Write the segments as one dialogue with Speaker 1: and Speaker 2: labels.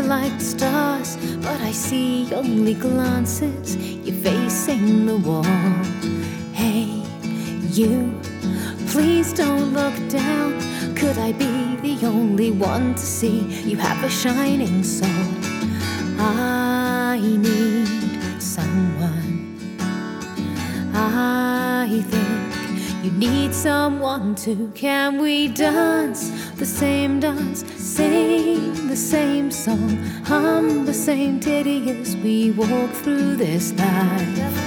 Speaker 1: like stars, but I see only glances. You're facing the wall. Hey, you, please don't look down. Could I be the only one to see you have a shining soul? I need someone. I think you need someone too. Can we dance the same dance, sing the same song, hum the same ditty as we walk through this life?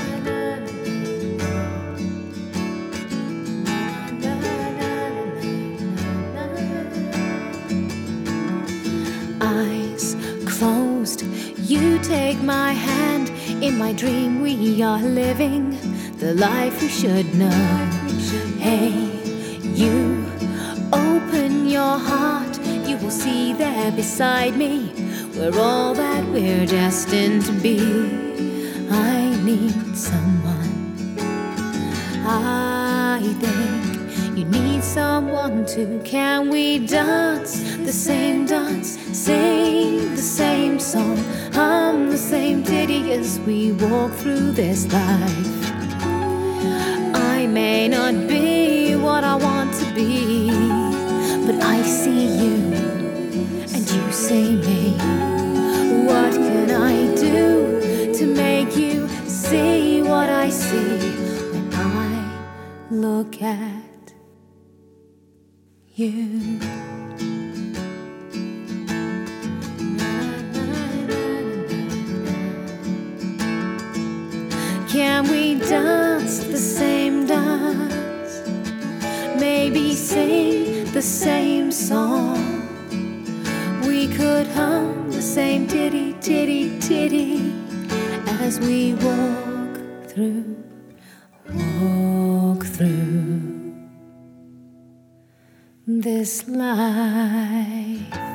Speaker 1: Eyes closed, you take my hand. In my dream we are living the life we should know. Hey, you, open your heart. You will see there beside me we're all that we're destined to be. I need someone. I think you need someone too. Can we dance the same dance, sing the same song, hum the same ditty as we walk through this life? I may not be what I want to be, but I see you and you see me. What can I do to make you see what I see when I look at you? Can we dance the same dance? Maybe sing the same song. We could hum the same titty, titty, titty as we walk through this life.